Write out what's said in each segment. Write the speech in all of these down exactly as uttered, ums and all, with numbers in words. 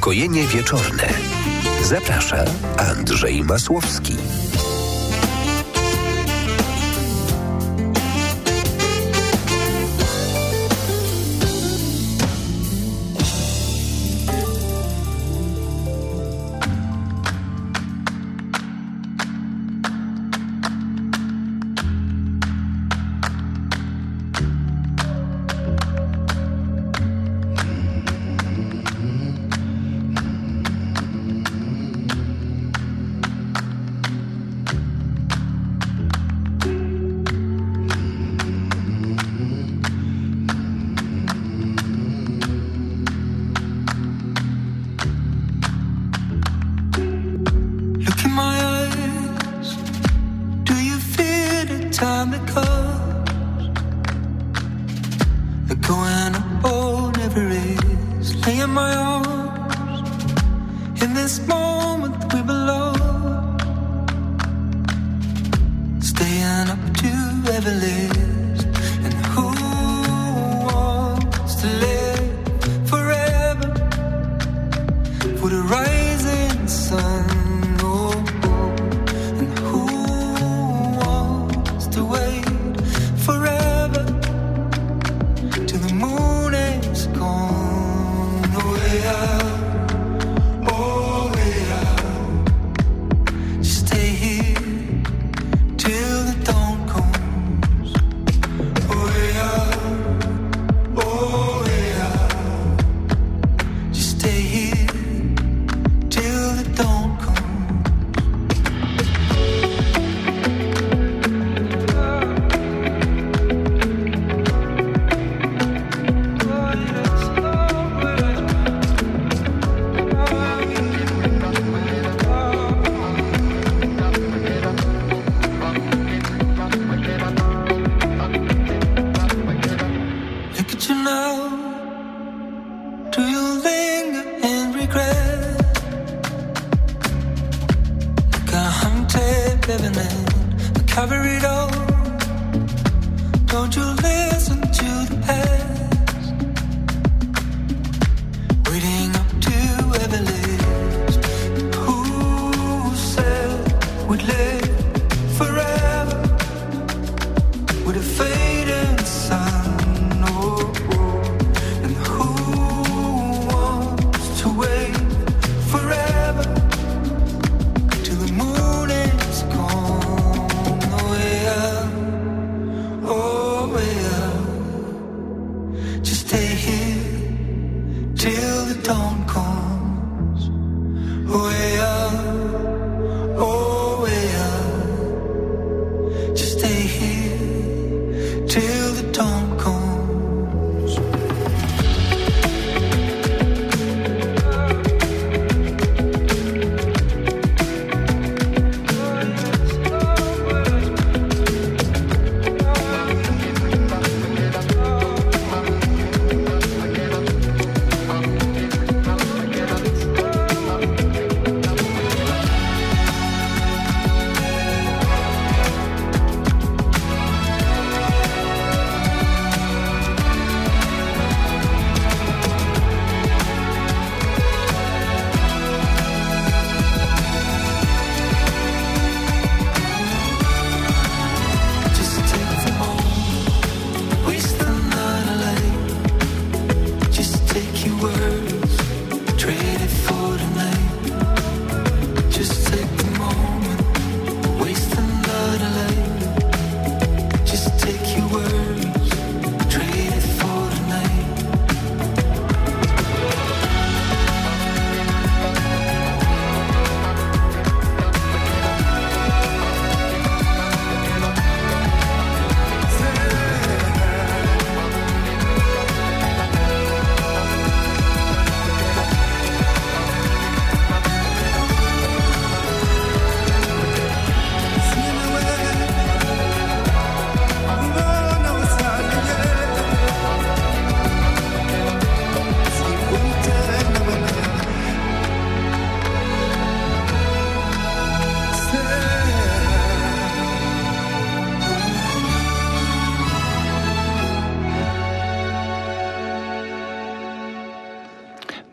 Ukojenie wieczorne. Zaprasza Andrzej Masłowski.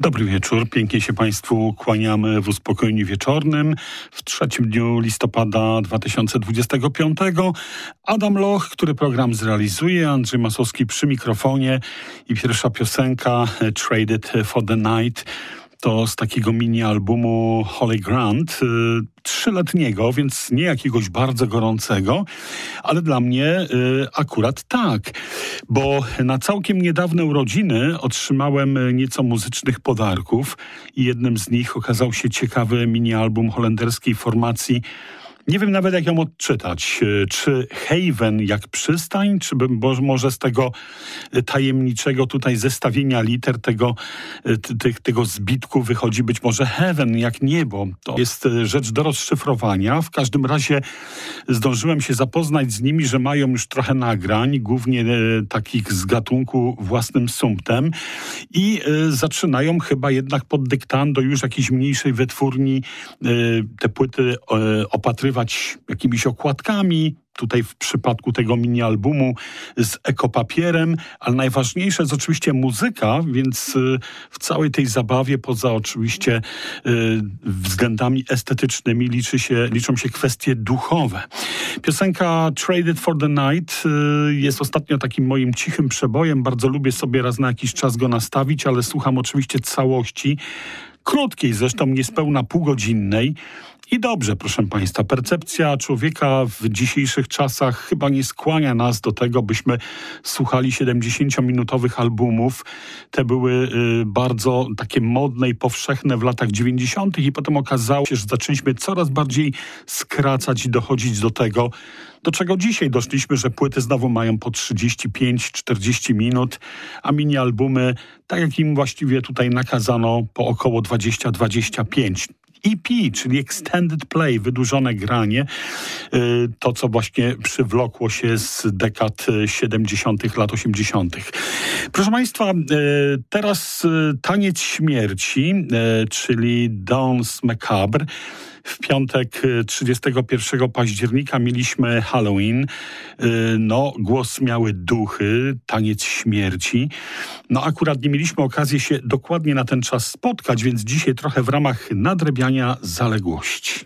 Dobry wieczór, pięknie się Państwu kłaniamy w Uspokojeniu Wieczornym w trzecim dniu listopada dwa tysiące dwudziestego piątego. Adam Loch, który program zrealizuje, Andrzej Masłowski przy mikrofonie i pierwsza piosenka Traded for the Night to z takiego mini-albumu Holy Grant, y, trzyletniego, więc nie jakiegoś bardzo gorącego, ale dla mnie y, akurat tak, bo na całkiem niedawne urodziny otrzymałem nieco muzycznych podarków i jednym z nich okazał się ciekawy mini-album holenderskiej formacji. Nie wiem nawet, jak ją odczytać. Czy Haven jak przystań, czy może z tego tajemniczego tutaj zestawienia liter, tego, te, tego zbitku wychodzi być może Heaven jak niebo. To jest rzecz do rozszyfrowania. W każdym razie zdążyłem się zapoznać z nimi, że mają już trochę nagrań, głównie takich z gatunku własnym sumptem i zaczynają chyba jednak pod dyktando już jakiejś mniejszej wytwórni te płyty opatrywać jakimiś okładkami, tutaj w przypadku tego mini-albumu z ekopapierem, ale najważniejsza jest oczywiście muzyka, więc w całej tej zabawie, poza oczywiście względami estetycznymi, liczy się, liczą się kwestie duchowe. Piosenka Traded for the Night jest ostatnio takim moim cichym przebojem. Bardzo lubię sobie raz na jakiś czas go nastawić, ale słucham oczywiście całości, krótkiej, zresztą niespełna półgodzinnej. I dobrze, proszę Państwa, percepcja człowieka w dzisiejszych czasach chyba nie skłania nas do tego, byśmy słuchali siedemdziesięciominutowych albumów. Te były y, bardzo takie modne i powszechne w latach dziewięćdziesiątych i potem okazało się, że zaczęliśmy coraz bardziej skracać i dochodzić do tego, do czego dzisiaj doszliśmy, że płyty znowu mają po trzydzieści pięć czterdzieści minut, a mini-albumy, tak jak im właściwie tutaj nakazano, po około dwadzieścia dwadzieścia pięć. E P, czyli Extended Play, wydłużone granie, to co właśnie przywlokło się z dekad siedemdziesiątych, lat osiemdziesiątych. Proszę Państwa, teraz Taniec Śmierci, czyli Danse Macabre. W piątek trzydziestego pierwszego października mieliśmy Halloween. No, głos miały duchy, taniec śmierci. No, akurat nie mieliśmy okazji się dokładnie na ten czas spotkać, więc dzisiaj trochę w ramach nadrabiania zaległości.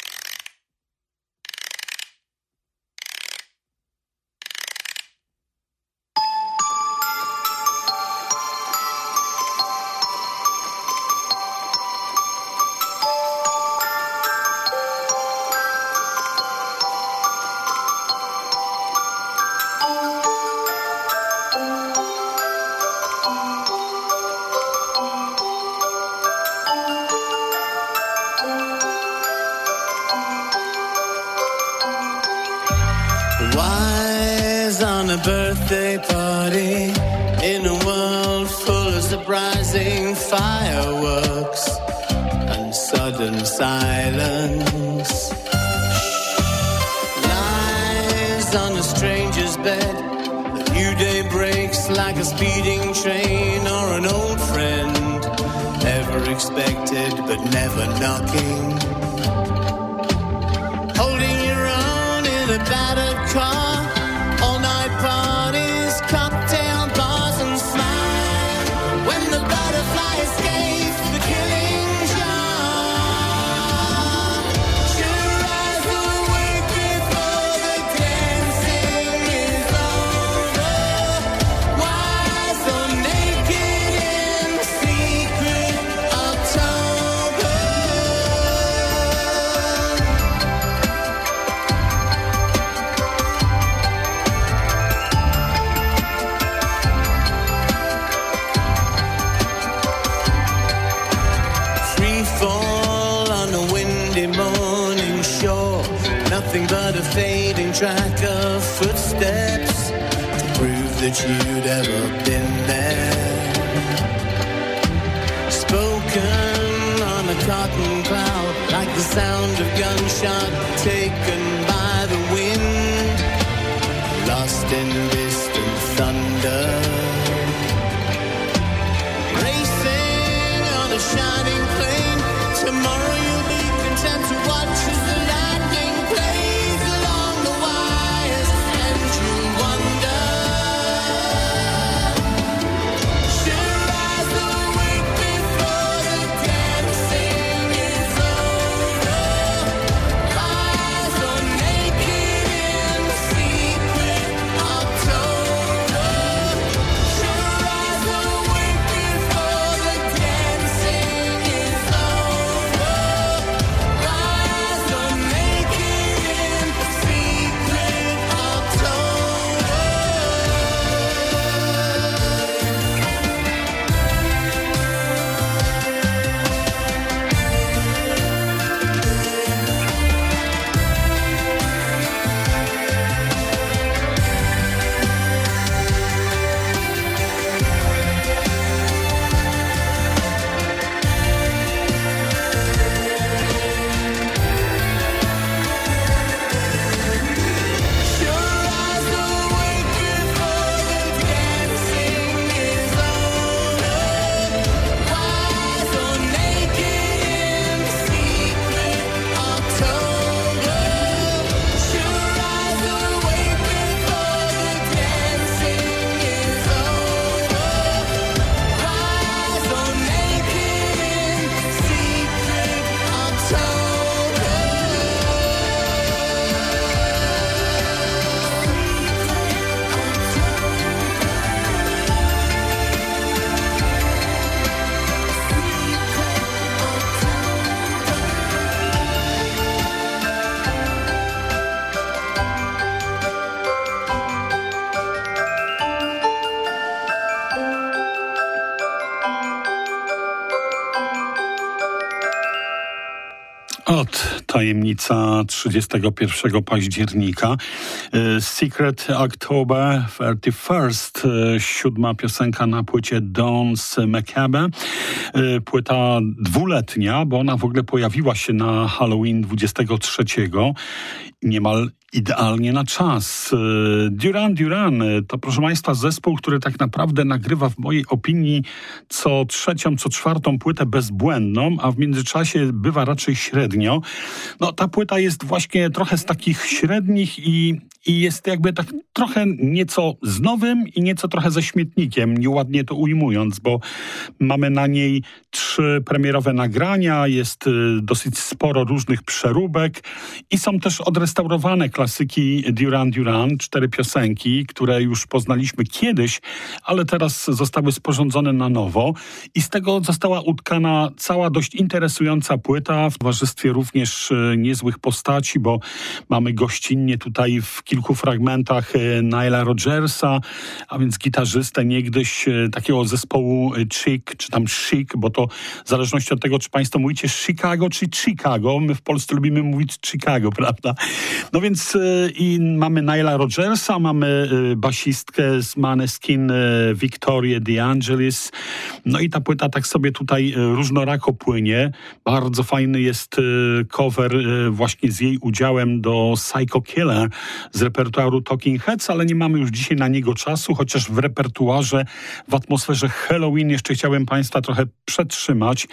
Birthday party in a world full of surprising fireworks and sudden silence. Lies on a stranger's bed. A new day breaks like a speeding train or an old friend, ever expected but never knocking. Holding your own in a battered car. Parties, cocktail bars and smile. When the butterfly escapes the killing jar, your eyes awake before the dancing is over. Why so naked in the secret October? Nothing but a fading track of footsteps to prove that you'd ever been there. Spoken on a cotton cloud, like the sound of gunshot taken by the wind, lost in distant thunder. Racing on a shining plane, tomorrow you'll be content to watch as the lightning plays along the wires, and you wonder, should I rise awake before Scott, tajemnica trzydziestego pierwszego października. Secret October thirty-first, siódma piosenka na płycie Dons Macabre. Płyta dwuletnia, bo ona w ogóle pojawiła się na Halloween dwudziestego trzeciego. Niemal idealnie na czas. Duran Duran to, proszę Państwa, zespół, który tak naprawdę nagrywa w mojej opinii co trzecią, co czwartą płytę bezbłędną, a w międzyczasie bywa raczej średnio. No, ta płyta jest właśnie trochę z takich średnich i, i jest jakby tak trochę nieco z nowym i nieco trochę ze śmietnikiem, nieładnie to ujmując, bo mamy na niej trzy premierowe nagrania, jest dosyć sporo różnych przeróbek i są też odrestaurowane klasyki Duran Duran, cztery piosenki, które już poznaliśmy kiedyś, ale teraz zostały sporządzone na nowo i z tego została utkana cała dość interesująca płyta w towarzystwie również niezłych postaci, bo mamy gościnnie tutaj w kilku fragmentach Nila Rodgersa, a więc gitarzystę niegdyś takiego zespołu Chic, czy tam Chic, bo to w zależności od tego, czy Państwo mówicie Chicago, czy Chicago. My w Polsce lubimy mówić Chicago, prawda? No więc i mamy Nila Rodgersa, mamy basistkę z Maneskin, Victorię DeAngelis. No i ta płyta tak sobie tutaj różnorako płynie. Bardzo fajny jest cover właśnie z jej udziałem do Psycho Killer z repertuaru Talking Heads, ale nie mamy już dzisiaj na niego czasu, chociaż w repertuarze, w atmosferze Halloween jeszcze chciałem Państwa trochę przetrzymać,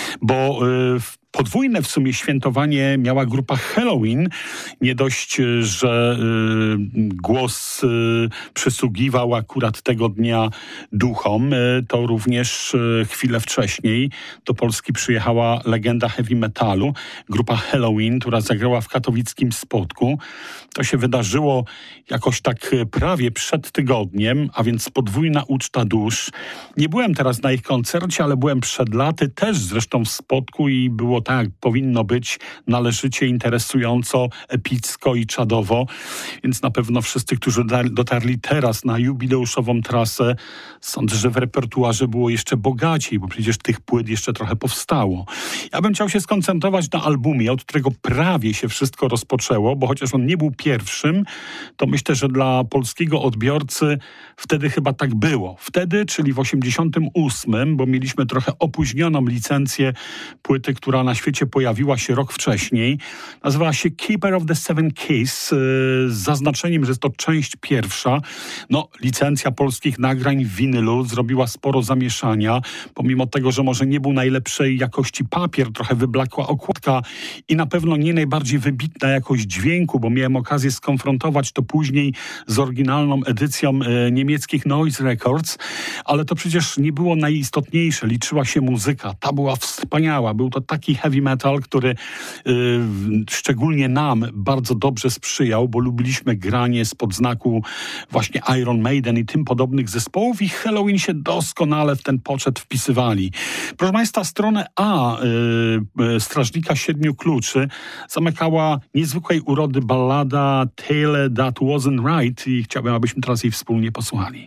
bo w podwójne w sumie świętowanie miała grupa Helloween. Nie dość, że y, głos y, przysługiwał akurat tego dnia duchom, y, to również y, chwilę wcześniej do Polski przyjechała legenda heavy metalu, grupa Helloween, która zagrała w katowickim Spodku. To się wydarzyło jakoś tak prawie przed tygodniem, a więc podwójna uczta dusz. Nie byłem teraz na ich koncercie, ale byłem przed laty, też zresztą w Spodku i było tak, powinno być należycie, interesująco, epicko i czadowo. Więc na pewno wszyscy, którzy dotarli teraz na jubileuszową trasę, sądzę, że w repertuarze było jeszcze bogaciej, bo przecież tych płyt jeszcze trochę powstało. Ja bym chciał się skoncentrować na albumie, od którego prawie się wszystko rozpoczęło, bo chociaż on nie był pierwszym, to myślę, że dla polskiego odbiorcy wtedy chyba tak było. Wtedy, czyli w osiemdziesiątym ósmym, bo mieliśmy trochę opóźnioną licencję płyty, która na świecie pojawiła się rok wcześniej. Nazywała się Keeper of the Seven Keys z zaznaczeniem, że jest to część pierwsza. No, licencja polskich nagrań w winylu zrobiła sporo zamieszania, pomimo tego, że może nie był najlepszej jakości papier, trochę wyblakła okładka i na pewno nie najbardziej wybitna jakość dźwięku, bo miałem okazję skonfrontować to później z oryginalną edycją e, niemieckich Noise Records, ale to przecież nie było najistotniejsze. Liczyła się muzyka. Ta była wspaniała. Był to taki heavy metal, który y, szczególnie nam bardzo dobrze sprzyjał, bo lubiliśmy granie spod znaku właśnie Iron Maiden i tym podobnych zespołów i Halloween się doskonale w ten poczet wpisywali. Proszę Państwa, stronę A y, y, Strażnika Siedmiu Kluczy zamykała niezwykłej urody ballada Tale That Wasn't Right i chciałbym, abyśmy teraz jej wspólnie posłuchali.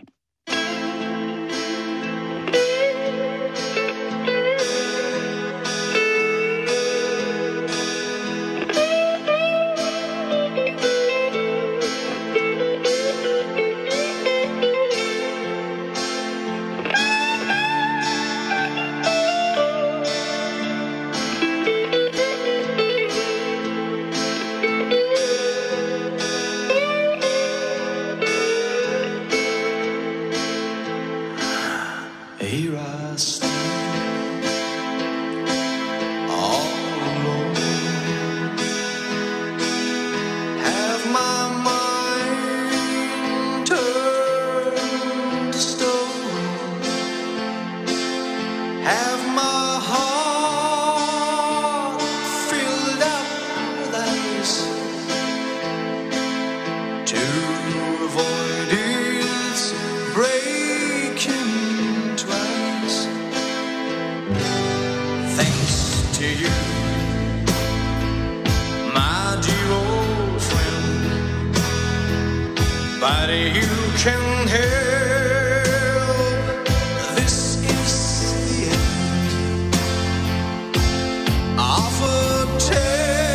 Of a tale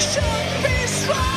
should be strong.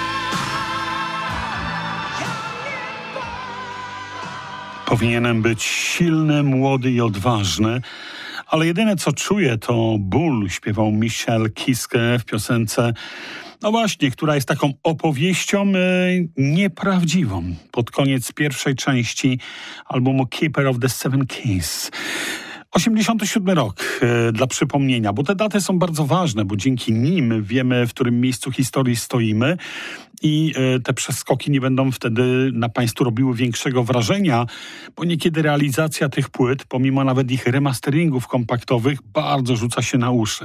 Powinienem być silny, młody i odważny, ale jedyne co czuję to ból, śpiewał Michel Kiske w piosence, no właśnie, która jest taką opowieścią e, nieprawdziwą. Pod koniec pierwszej części albumu Keeper of the Seven Keys. osiemdziesiąty siódmy rok, e, dla przypomnienia, bo te daty są bardzo ważne, bo dzięki nim wiemy, w którym miejscu historii stoimy i e, te przeskoki nie będą wtedy na Państwu robiły większego wrażenia, bo niekiedy realizacja tych płyt, pomimo nawet ich remasteringów kompaktowych, bardzo rzuca się na uszy.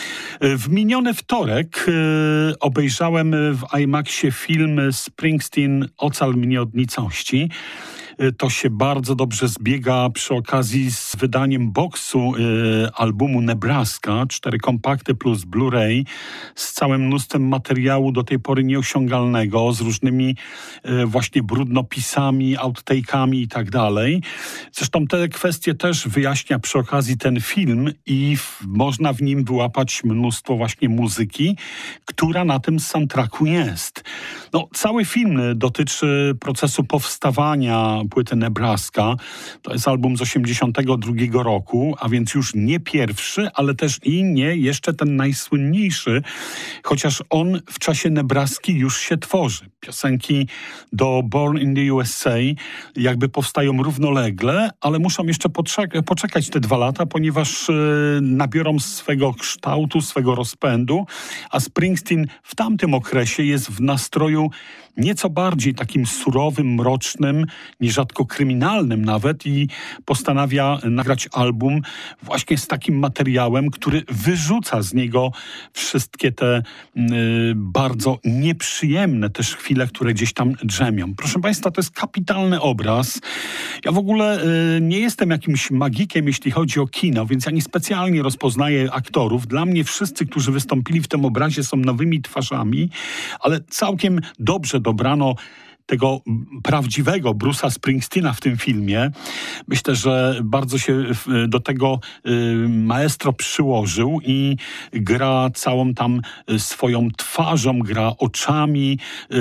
W miniony wtorek e, obejrzałem w IMAXie film Springsteen Ocal mnie od nicości. To się bardzo dobrze zbiega przy okazji z wydaniem boksu y, albumu Nebraska, cztery kompakty plus Blu-ray z całym mnóstwem materiału do tej pory nieosiągalnego, z różnymi y, właśnie brudnopisami, outtake'ami i tak dalej. Zresztą te kwestie też wyjaśnia przy okazji ten film i w, można w nim wyłapać mnóstwo właśnie muzyki, która na tym soundtracku jest. No, cały film dotyczy procesu powstawania płyty Nebraska. To jest album z osiemdziesiątego drugiego roku, a więc już nie pierwszy, ale też i nie jeszcze ten najsłynniejszy, chociaż on w czasie Nebraski już się tworzy. Piosenki do Born in the U S A jakby powstają równolegle, ale muszą jeszcze poczek- poczekać te dwa lata, ponieważ yy, nabiorą swego kształtu, swego rozpędu, a Springsteen w tamtym okresie jest w nastroju nieco bardziej takim surowym, mrocznym, nierzadko kryminalnym nawet i postanawia nagrać album właśnie z takim materiałem, który wyrzuca z niego wszystkie te y, bardzo nieprzyjemne też chwile, które gdzieś tam drzemią. Proszę Państwa, to jest kapitalny obraz. Ja w ogóle y, nie jestem jakimś magikiem, jeśli chodzi o kino, więc ja nie specjalnie rozpoznaję aktorów. Dla mnie wszyscy, którzy wystąpili w tym obrazie, są nowymi twarzami, ale całkiem dobrze dobrano tego prawdziwego Bruce'a Springsteena w tym filmie. Myślę, że bardzo się do tego maestro przyłożył i gra całą tam swoją twarzą, gra oczami,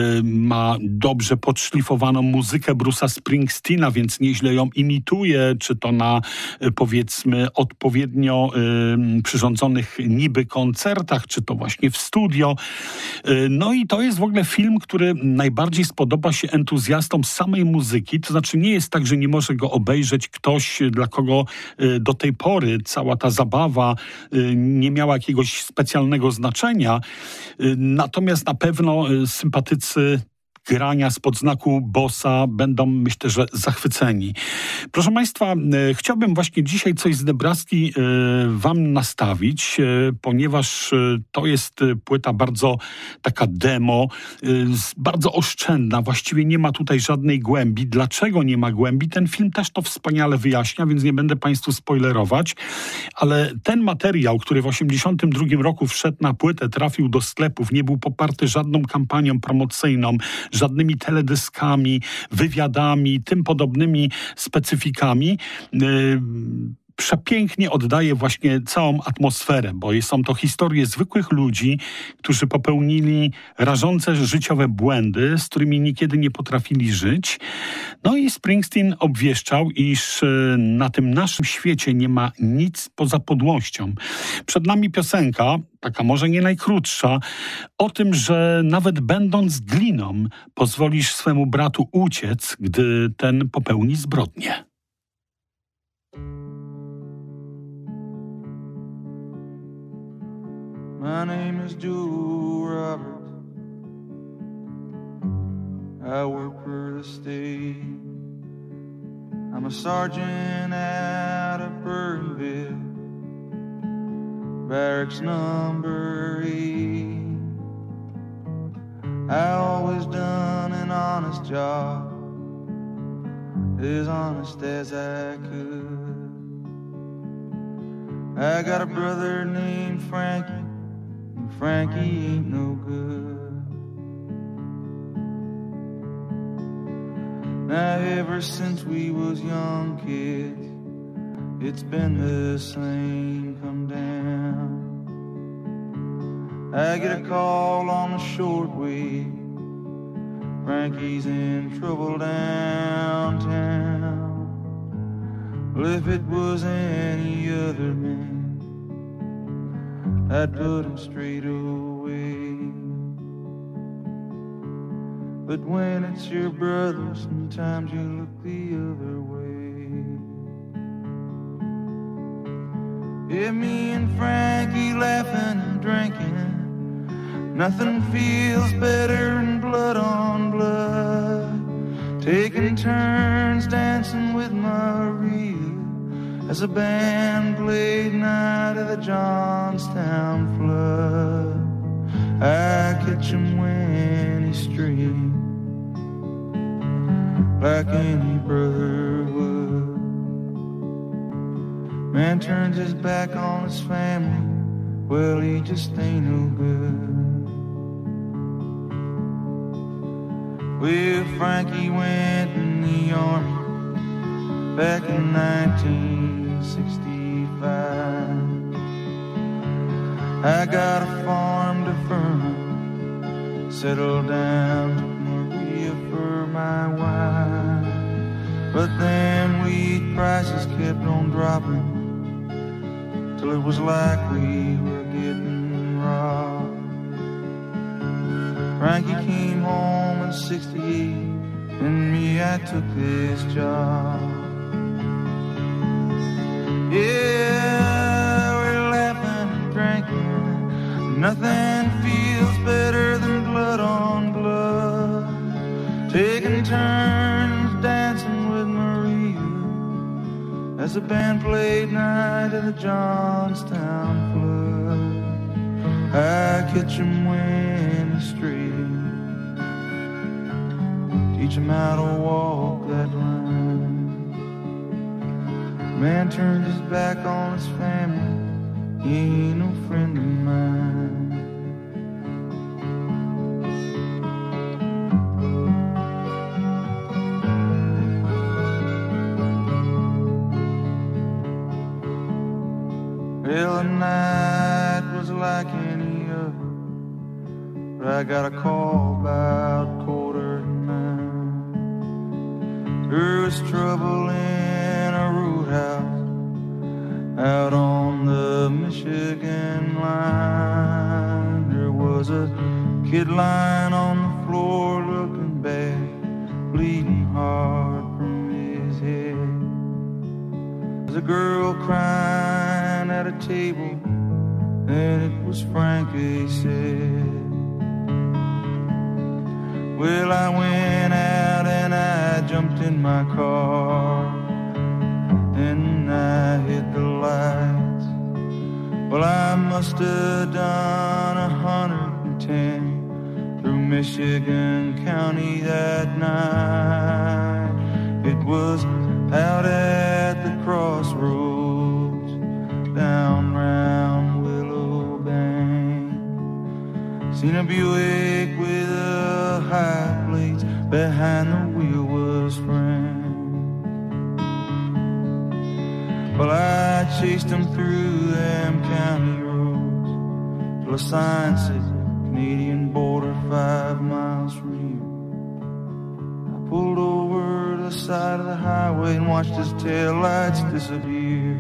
ma dobrze podszlifowaną muzykę Bruce'a Springsteena, więc nieźle ją imituje, czy to na powiedzmy odpowiednio przyrządzonych niby koncertach, czy to właśnie w studio. No i to jest w ogóle film, który najbardziej spodoba się entuzjastom samej muzyki, to znaczy nie jest tak, że nie może go obejrzeć ktoś, dla kogo do tej pory cała ta zabawa nie miała jakiegoś specjalnego znaczenia, natomiast na pewno sympatycy grania spod znaku Bossa będą, myślę, że zachwyceni. Proszę Państwa, e, chciałbym właśnie dzisiaj coś z Nebraski e, Wam nastawić, e, ponieważ e, to jest e, płyta bardzo taka demo, e, z, bardzo oszczędna, właściwie nie ma tutaj żadnej głębi. Dlaczego nie ma głębi? Ten film też to wspaniale wyjaśnia, więc nie będę Państwu spoilerować, ale ten materiał, który w osiemdziesiątym drugim roku wszedł na płytę, trafił do sklepów, nie był poparty żadną kampanią promocyjną, żadnymi teledyskami, wywiadami, tym podobnymi specyfikami. Yy, przepięknie oddaje właśnie całą atmosferę, bo są to historie zwykłych ludzi, którzy popełnili rażące życiowe błędy, z którymi niekiedy nie potrafili żyć. No i Springsteen obwieszczał, iż na tym naszym świecie nie ma nic poza podłością. Przed nami piosenka, taka może nie najkrótsza, o tym, że nawet będąc gliną, pozwolisz swemu bratu uciec, gdy ten popełni zbrodnię. My name is Joe Roberts. I work for the state. I'm a sergeant out of Burtonville, barracks number eight. I always done an honest job, as honest as I could. I got a brother named Frankie, Frankie ain't no good. Now ever since we was young kids, it's been the same come down. I get a call on the shortwave. Frankie's in trouble downtown. Well, if it was any other man, I'd put him straight away. But when it's your brother, sometimes you look the other way. Yeah, me and Frankie laughing and drinking. Nothing feels better than blood on blood. Taking turns dancing with Maria as a band played Night of the Johnstown Flood. I catch him when he's straight, like any brother would. Man turns his back on his family, well, he just ain't no good. Well, Frankie went in the army back in nineteen sixty-five. I got a farm to Furman, settled down, took Maria for my wife. But then wheat prices kept on dropping, till it was like we were getting robbed. Frankie came home in sixty-eight, and me, I took this job. Yeah, we're laughing and drinking. Nothing feels better than blood on blood. Taking turns dancing with Maria as the band played Night of the Johnstown Flood. I catch him when he's straight, teach him how to walk that line. Man turns his back on his family, he ain't no friend of mine. Well, the night was like any other, but I got a call about quarter to nine. There was trouble in a roadhouse out on the Michigan line. There was a kid lying on the floor looking bad, bleeding hard from his head. There's a girl crying at a table, and it was Frankie said. Well, I went out and I jumped in my car, and I hit the lights. Well, I must have done a hundred and ten through Michigan County that night. It was out at the crossroads, down round Willow Bank. Seen a Buick with a high plates, behind the wheel was Frank. Well, I chased him through them county roads till a sign said Canadian border five miles from here. I pulled over to the side of the highway and watched his taillights disappear.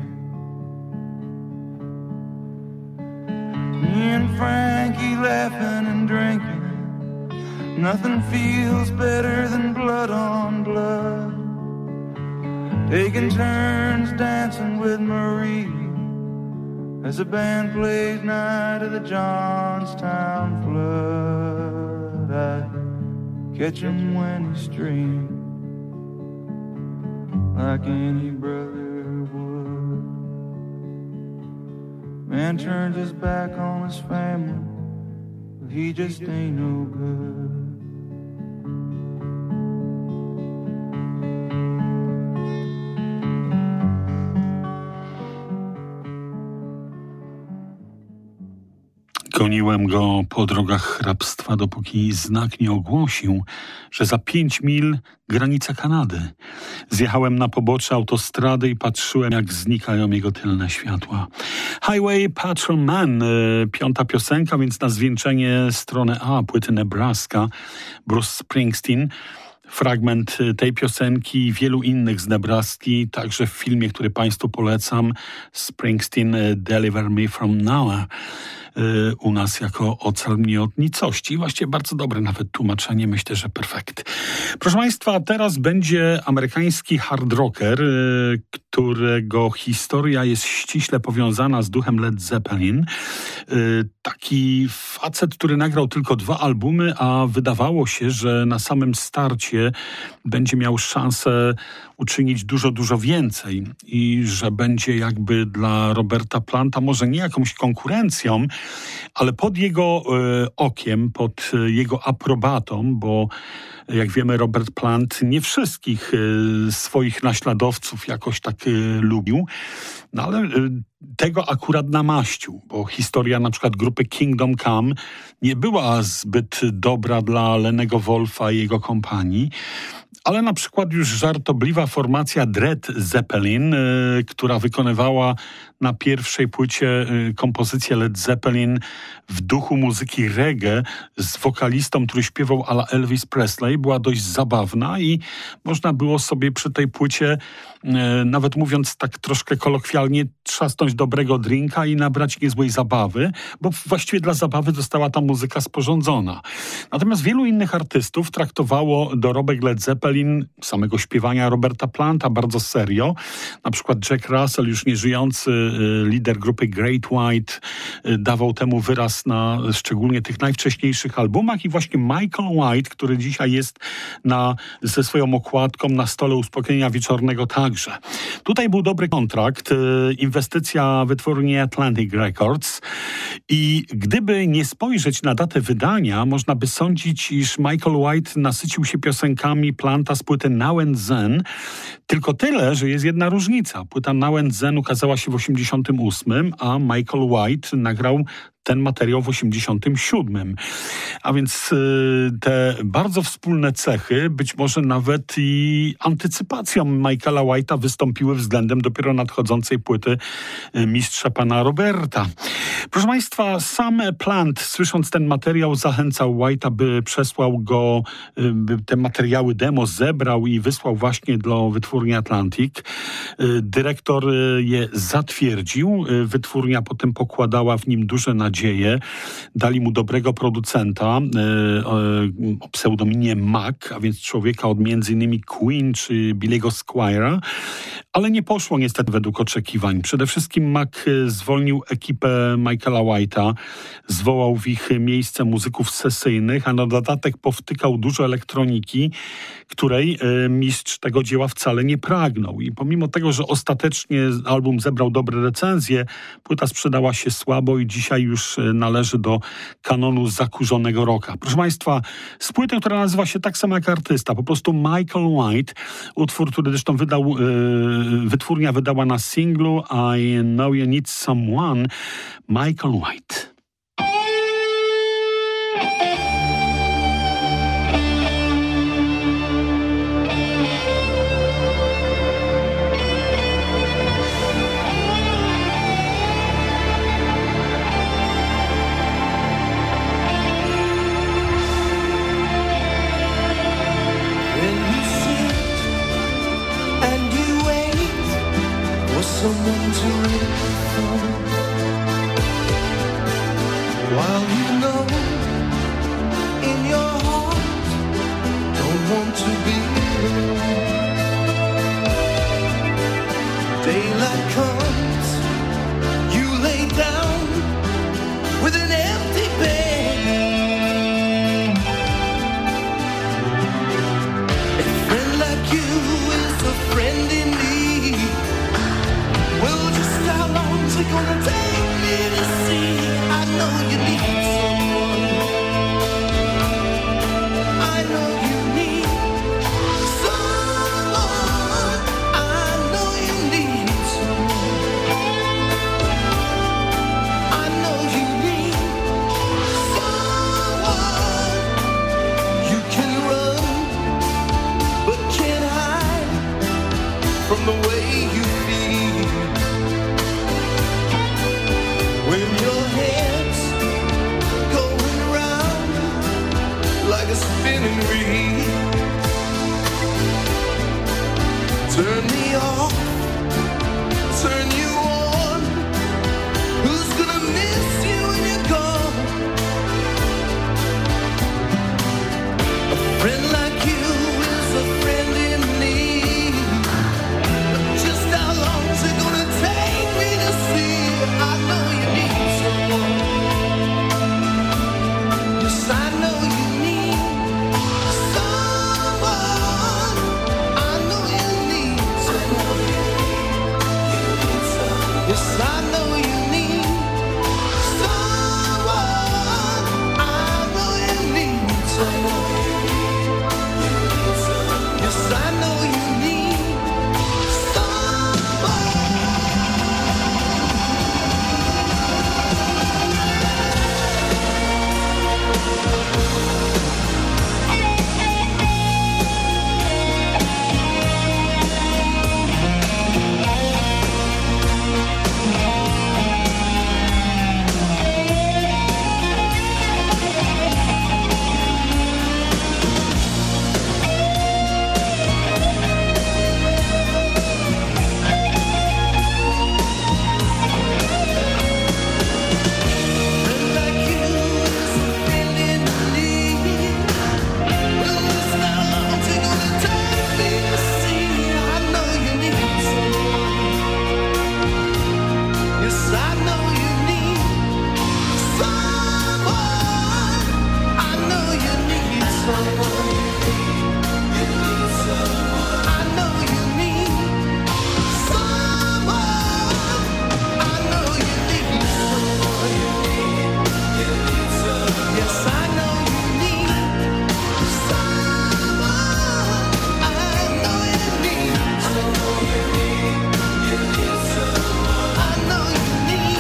Me and Frankie laughing and drinking. Nothing feels better than blood on blood. Taking turns dancing with Marie as the band plays Night of the Johnstown Flood. I catch him when he's straight, like any brother would. Man turns his back on his family, but he just ain't no good. Koniec Goniłem go po drogach hrabstwa, dopóki znak nie ogłosił, że za pięć mil granica Kanady. Zjechałem na pobocze autostrady i patrzyłem, jak znikają jego tylne światła. Highway Patrol Man, y, piąta piosenka, więc na zwieńczenie strony A płyty Nebraska, Bruce Springsteen. Fragment tej piosenki i wielu innych z Nebraski, także w filmie, który Państwu polecam, Springsteen Deliver Me From Now, u nas jako Ocal mnie od nicości. Właściwie bardzo dobre nawet tłumaczenie, myślę, że perfekt. Proszę Państwa, teraz będzie amerykański hard rocker, którego historia jest ściśle powiązana z duchem Led Zeppelin. Taki facet, który nagrał tylko dwa albumy, a wydawało się, że na samym starcie będzie miał szansę uczynić dużo, dużo więcej i że będzie jakby dla Roberta Planta może nie jakąś konkurencją, ale pod jego y, okiem, pod y, jego aprobatą, bo jak wiemy, Robert Plant nie wszystkich y, swoich naśladowców jakoś tak y, lubił, no ale y, tego akurat namaścił, bo historia na przykład grupy Kingdom Come nie była zbyt dobra dla Lennego Wolfa i jego kompanii, ale na przykład już żartobliwa formacja Dread Zeppelin, y, która wykonywała na pierwszej płycie y, kompozycję Led Zeppelin w duchu muzyki reggae z wokalistą, który śpiewał a la Elvis Presley, była dość zabawna i można było sobie przy tej płycie, y, nawet mówiąc tak troszkę kolokwialnie, trzasnąć dobrego drinka i nabrać niezłej zabawy, bo właściwie dla zabawy została ta muzyka sporządzona. Natomiast wielu innych artystów traktowało dorobek Led Zeppelin, samego śpiewania Roberta Planta bardzo serio. Na przykład Jack Russell, już nieżyjący y, lider grupy Great White, y, dawał temu wyraz na szczególnie tych najwcześniejszych albumach i właśnie Michael White, który dzisiaj jest na, ze swoją okładką na stole uspokojenia wieczornego także. Tutaj był dobry kontrakt, y, inwestycja wytwórni Atlantic Records i gdyby nie spojrzeć na datę wydania, można by sądzić, iż Michael White nasycił się piosenkami Planta z płyty Now and Then, tylko tyle, że jest jedna różnica. Płyta Now and Then ukazała się w osiemdziesiątym ósmym, a Michael White nagrał ten materiał w osiemdziesiątym siódmym. A więc y, te bardzo wspólne cechy, być może nawet i antycypacją Michaela White'a wystąpiły względem dopiero nadchodzącej płyty y, mistrza pana Roberta. Proszę Państwa, sam Plant, słysząc ten materiał, zachęcał White'a, by przesłał go, y, by te materiały demo zebrał i wysłał właśnie do wytwórni Atlantic. Y, dyrektor y, je zatwierdził. Y, wytwórnia potem pokładała w nim duże nadzieje. Dali mu dobrego producenta yy, o pseudonimie Mac, a więc człowieka od między innymi Queen czy Billy'ego Squire'a, ale nie poszło niestety według oczekiwań. Przede wszystkim Mac zwolnił ekipę Michaela White'a, zwołał w ich miejsce muzyków sesyjnych, a na dodatek powtykał dużo elektroniki, której yy, mistrz tego dzieła wcale nie pragnął. I pomimo tego, że ostatecznie album zebrał dobre recenzje, płyta sprzedała się słabo i dzisiaj już należy do kanonu zakurzonego rocka. Proszę Państwa, z płyty, która nazywa się tak samo jak artysta, po prostu Michael White, utwór, który zresztą wydał, yy, wytwórnia wydała na singlu I Know You Need Someone, Michael White. Someone to live for, while you know in your heart don't want to be alone. Daylight comes, you lay down with an empty bed. A friend like you is a friend in need. Well, just how long's it gonna take me to see? I know you need someone. I know you need spinning wheel. Turn me off, turn you on. Who's gonna miss you when you're gone? A friend like you is a friend in need. Just how long's it gonna take me to see? I know you need someone. Yes, I know you need someone. I know you need someone. Yes, I know you need someone. I know you need someone. Yes, I know you need someone. Friend like you is a friend in need. Well, just how long's it gonna take me to see? I know you need someone. Yes, I know you need someone. I know you need someone. I know you need someone. I know you need someone. Yes, I know you need someone. I know you need someone. I know you need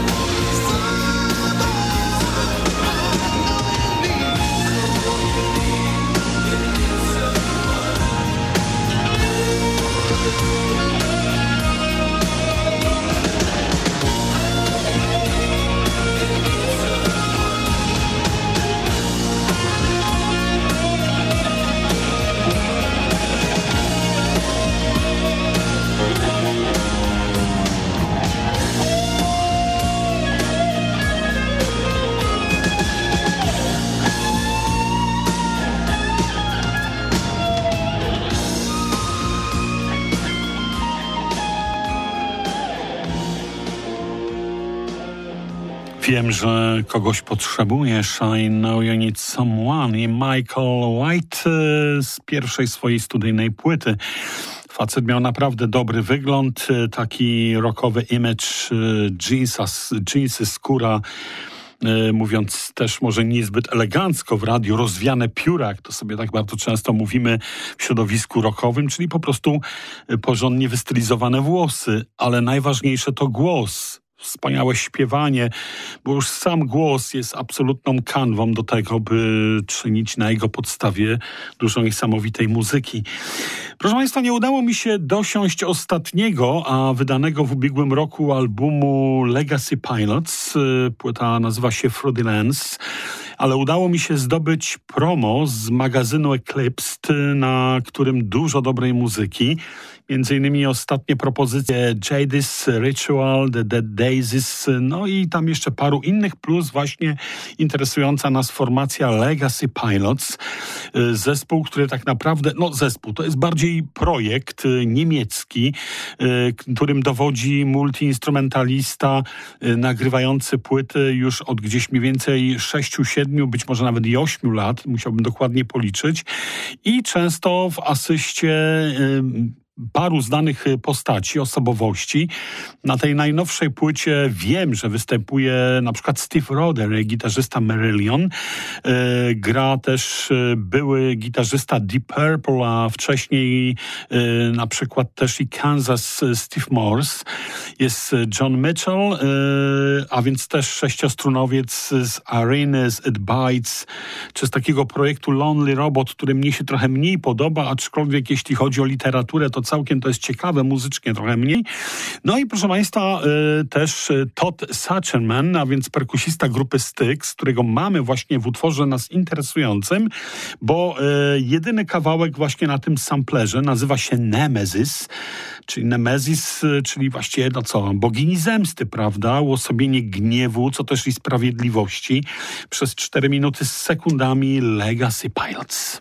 Wiem, że kogoś potrzebujesz. I know you need someone. I Michael White e, z pierwszej swojej studyjnej płyty. Facet miał naprawdę dobry wygląd, e, taki rockowy image, e, jeansa, s- jeansy, skóra, e, mówiąc też może niezbyt elegancko w radiu, rozwiane pióra, jak to sobie tak bardzo często mówimy w środowisku rockowym, czyli po prostu e, porządnie wystylizowane włosy, ale najważniejsze to głos. Wspaniałe śpiewanie, bo już sam głos jest absolutną kanwą do tego, by czynić na jego podstawie dużo niesamowitej muzyki. Proszę Państwa, nie udało mi się dosiąść ostatniego, a wydanego w ubiegłym roku albumu Legacy Pilots. Płyta nazywa się Fraudulence, ale udało mi się zdobyć promo z magazynu Eclipsed, na którym dużo dobrej muzyki. Między innymi ostatnie propozycje Jadis, Ritual, The Dead Daisies, no i tam jeszcze paru innych, plus właśnie interesująca nas formacja Legacy Pilots. Zespół, który tak naprawdę, no zespół, to jest bardziej projekt niemiecki, którym dowodzi multiinstrumentalista nagrywający płyty już od gdzieś mniej więcej sześciu, siedmiu, być może nawet i ośmiu lat, musiałbym dokładnie policzyć, i często w asyście paru znanych postaci, osobowości. Na tej najnowszej płycie wiem, że występuje na przykład Steve Roder, gitarzysta Marillion. E, gra też były gitarzysta Deep Purple, a wcześniej e, na przykład też i Kansas Steve Morse. Jest John Mitchell, e, a więc też sześciostrunowiec z Areny, z It Bites, czy z takiego projektu Lonely Robot, który mnie się trochę mniej podoba, aczkolwiek jeśli chodzi o literaturę, to całkiem to jest ciekawe, muzycznie trochę mniej. No i proszę Państwa, y, też Todd Sucherman, a więc perkusista grupy Styx, którego mamy właśnie w utworze nas interesującym, bo y, jedyny kawałek właśnie na tym samplerze nazywa się Nemesis, czyli Nemesis, y, czyli właściwie no co, bogini zemsty, prawda? Uosobienie gniewu, co też i sprawiedliwości. Przez cztery minuty z sekundami Legacy Pilots.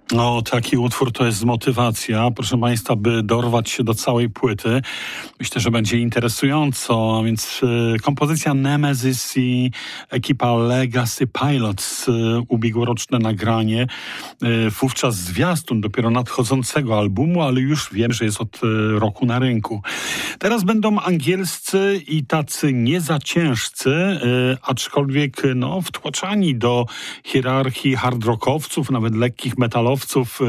No, taki utwór to jest motywacja, proszę Państwa, by dorwać się do całej płyty. Myślę, że będzie interesująco, a więc y, kompozycja Nemesis i ekipa Legacy Pilots, y, ubiegłoroczne nagranie, y, wówczas zwiastun dopiero nadchodzącego albumu, ale już wiem, że jest od y, roku na rynku. Teraz będą angielscy i tacy nie za ciężcy, y, aczkolwiek no, wtłaczani do hierarchii hard rockowców, nawet lekkich metalowców.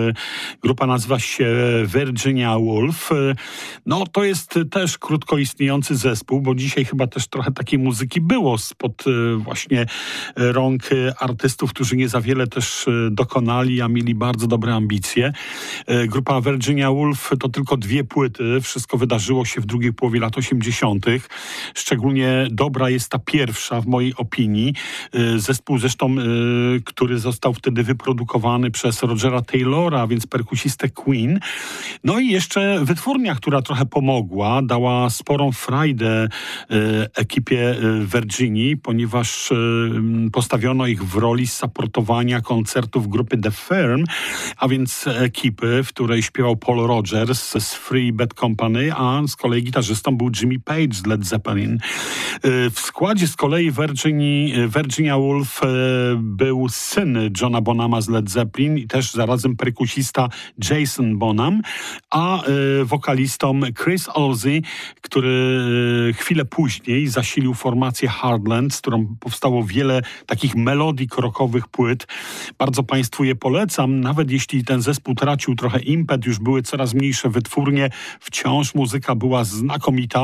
Grupa nazywa się Virginia Woolf. No to jest też krótko istniejący zespół, bo dzisiaj chyba też trochę takiej muzyki było spod właśnie rąk artystów, którzy nie za wiele też dokonali, a mieli bardzo dobre ambicje. Grupa Virginia Woolf to tylko dwie płyty. Wszystko wydarzyło się w drugiej połowie lat osiemdziesiątych. Szczególnie dobra jest ta pierwsza w mojej opinii. Zespół zresztą, który został wtedy wyprodukowany przez Rogera Taylora, więc perkusistę Queen. No i jeszcze wytwórnia, która trochę pomogła, dała sporą frajdę e, ekipie Virginii, ponieważ e, postawiono ich w roli supportowania koncertów grupy The Firm, a więc ekipy, w której śpiewał Paul Rogers z Free Bad Company, a z kolei gitarzystą był Jimmy Page z Led Zeppelin. E, w składzie z kolei Virginii, Virginia Woolf e, był syn Johna Bonhama z Led Zeppelin i też zarazem perkusista Jason Bonham, a y, wokalistą Chris Olsey, który y, chwilę później zasilił formację Hardland, z którą powstało wiele takich melodik rockowych płyt. Bardzo Państwu je polecam, nawet jeśli ten zespół tracił trochę impet, już były coraz mniejsze wytwórnie, wciąż muzyka była znakomita,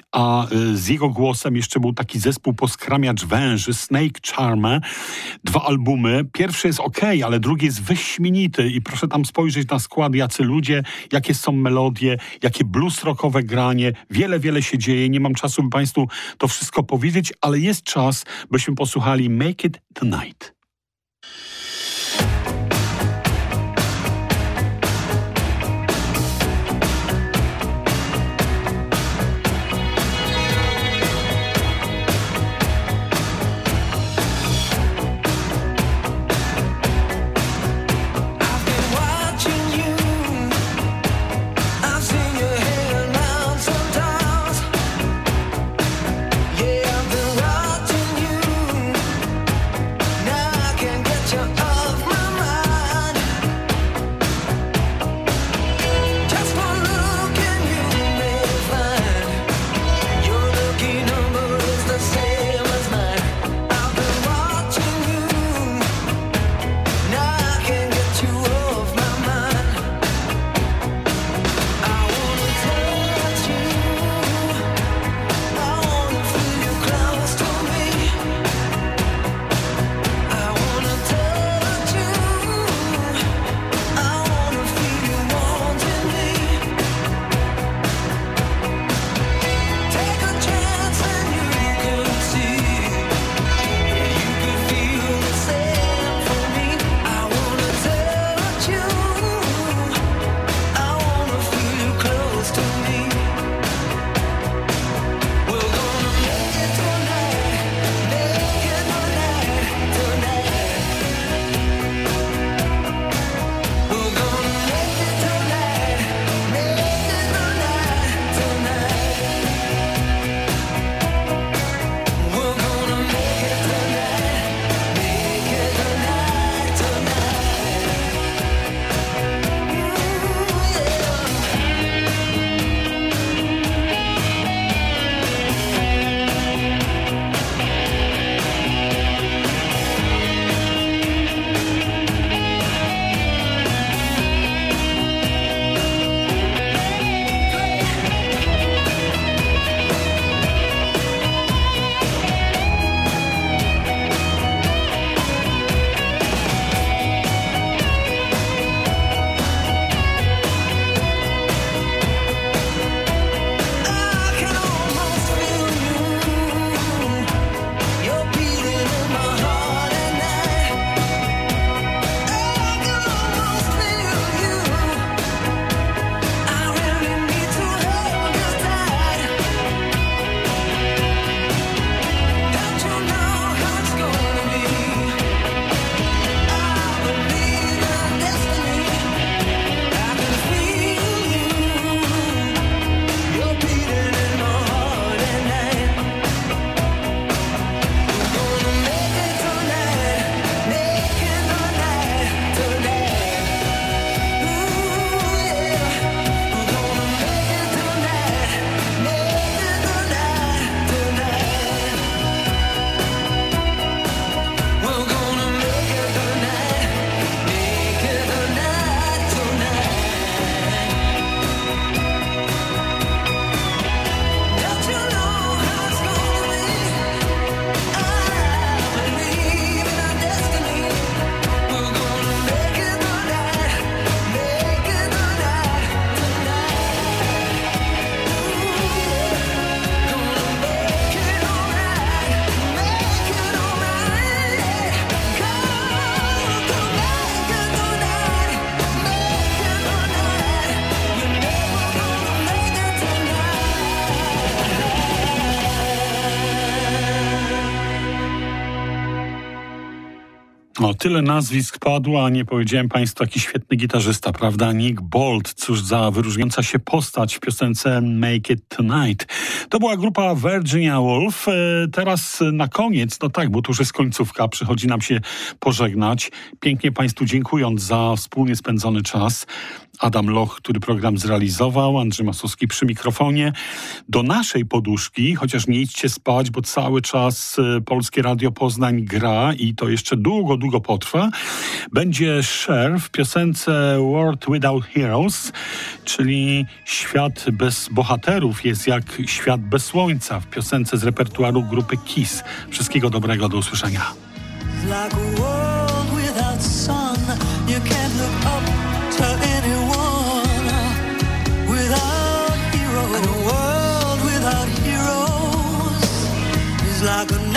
a y, z jego głosem jeszcze był taki zespół poskramiacz węży, Snake Charmer. Dwa albumy. Pierwszy jest okej, ale drugi jest wyśmienity i proszę tam spojrzeć na skład, jacy ludzie, jakie są melodie, jakie blues rockowe granie. Wiele, wiele się dzieje. Nie mam czasu, by Państwu to wszystko powiedzieć, ale jest czas, byśmy posłuchali Make It Tonight. Now O, tyle nazwisk padło, a nie powiedziałem państwu, taki świetny gitarzysta, prawda? Nick Bolt, cóż za wyróżniająca się postać w piosence Make It Tonight. To była grupa Virginia Woolf. E, teraz na koniec, no tak, bo to już jest końcówka, przychodzi nam się pożegnać. Pięknie państwu dziękując za wspólnie spędzony czas. Adam Loch, który program zrealizował, Andrzej Masłowski przy mikrofonie. Do naszej poduszki, chociaż nie idźcie spać, bo cały czas Polskie Radio Poznań gra i to jeszcze długo, długo potrwa, będzie Cher w piosence World Without Heroes, czyli świat bez bohaterów jest jak świat bez słońca, w piosence z repertuaru grupy Kiss. Wszystkiego dobrego, do usłyszenia. Like a world without sun, you can't look up to anyone without heroes. And a world without heroes is like a